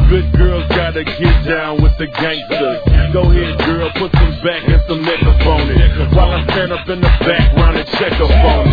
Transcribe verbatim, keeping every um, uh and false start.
Good girls gotta get down with the gangsters. Go ahead, girl, put some back and some neck up on it, while I stand up in the background and check up on it.